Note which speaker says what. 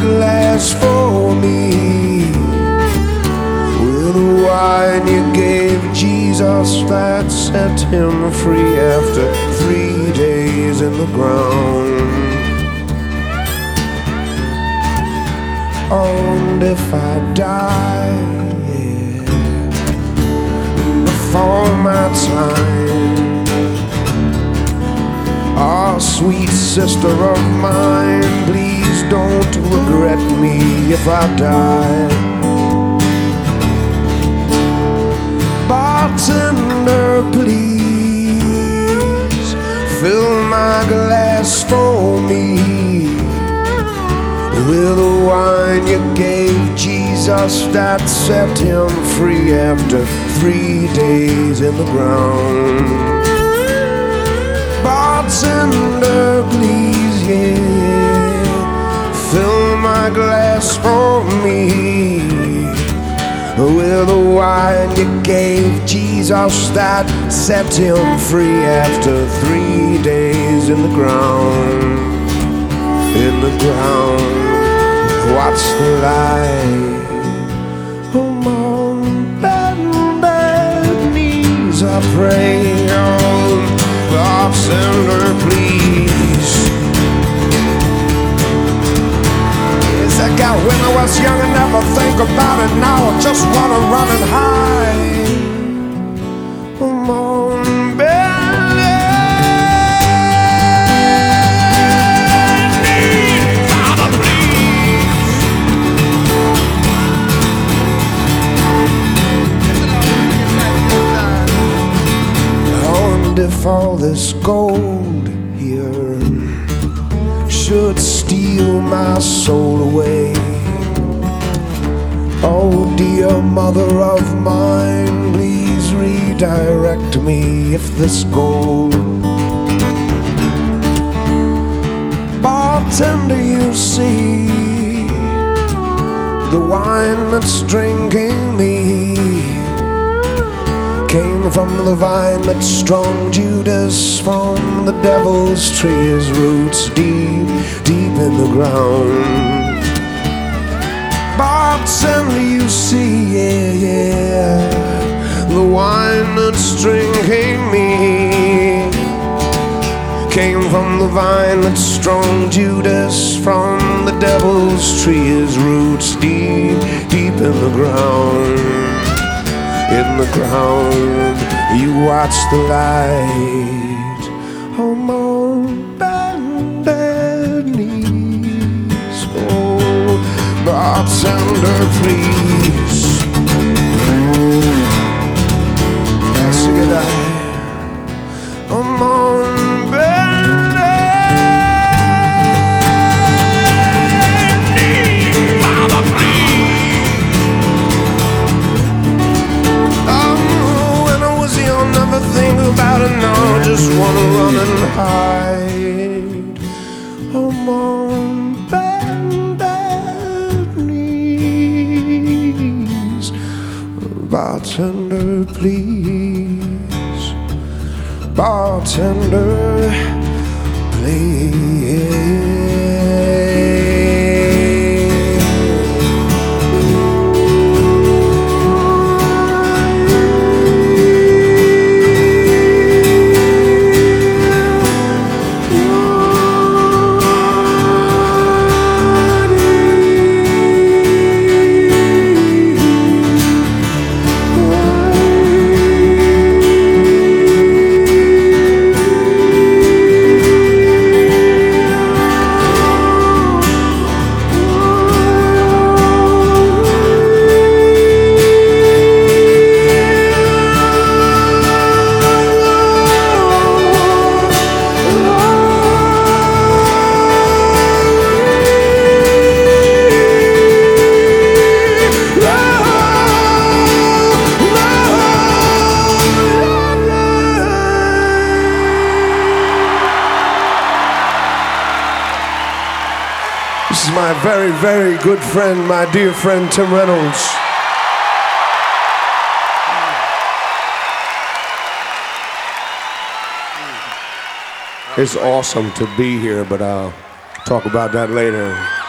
Speaker 1: glass for me with the wine you gave Jesus that set him free after 3 days in the ground. And if I die before my time, oh, sweet sister of mine, please don't regret me if I die. Bartender, please fill my glass for me with the wine you gave Jesus that set him free after 3 days in the ground. Bartender, please, yeah, fill my glass for me with the wine you gave Jesus that set him free after 3 days in the ground. In the ground, watch the light. I'm on bad knees, I pray. Oh, bartender, please. Yes, I got when I was young and never think about it now. I just wanna run and hide. I'm on bad knees, Father, please. Oh, and if all this gold here should steal my soul away, oh dear mother of mine, please redirect me if this gold. Bartender, you see, the wine that's drinking me came from the vine that strong Judas from the devil's tree, his roots deep, deep in the ground. Bartender, you see, yeah, yeah, the wine that's drinking me came from the vine that strong Judas from the devil's tree, his roots deep, deep in the ground. In the ground, you watch the light. I'm on bad knees. Oh, bartender, please. Sing it out. I'm on bad knees. Mama, please. Never think about it now, just wanna run and hide. I'm on bad knees. Bartender, please. Bartender, please. This is my very, very good friend, my dear friend Tim Reynolds. It's awesome to be here, but I'll talk about that later.